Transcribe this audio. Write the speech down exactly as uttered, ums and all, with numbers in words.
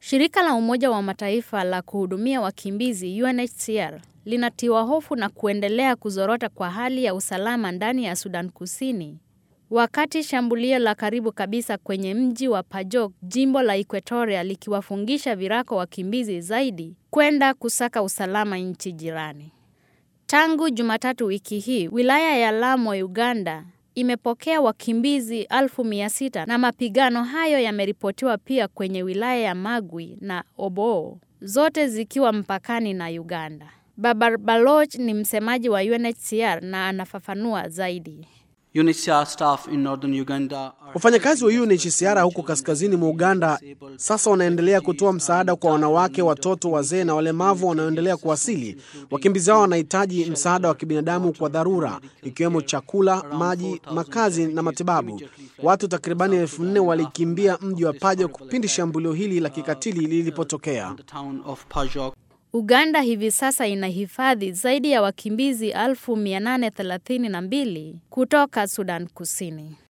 Shirika la Umoja wa Mataifa la kuhudumia wakimbizi U N H C R linatiwa hofu na kuendelea kuzorota kwa hali ya usalama ndani ya Sudan Kusini. Wakati shambulio la karibu kabisa kwenye mji wa Pajok, jimbo la Equatoria, likiwafungisha virako wakimbizi zaidi kwenda kusaka usalama nchi jirani. Tangu Jumatatu wiki hii, wilaya ya Lamu, Uganda, imepokea wakimbizi elfu mia sita na mapigano hayo yameripotiwa pia kwenye wilaya ya Magwi na Oboo, zote zikiwa mpakani na Uganda. Babar Baloch ni msemaji wa U N H C R na anafafanua zaidi. U N H C R staff in northern Uganda. Wafanyakazi wa U N H C R huko kaskazini mwa Uganda sasa wanaendelea kutoa msaada kwa wanawake, watoto, wazee na walemavu wanaoendelea kuwasili. Wakimbizi hao wanahitaji msaada wa kibinadamu kwa dharura, ikiwemo chakula, maji, makazi na matibabu. Watu takribani elfu nne walikimbia mji wa Pajok pindi shambulio hili la kikatili lilipotokea. Uganda hivi sasa inahifadhi zaidi ya wakimbizi elfu mia nane thelathini na mbili kutoka Sudan Kusini.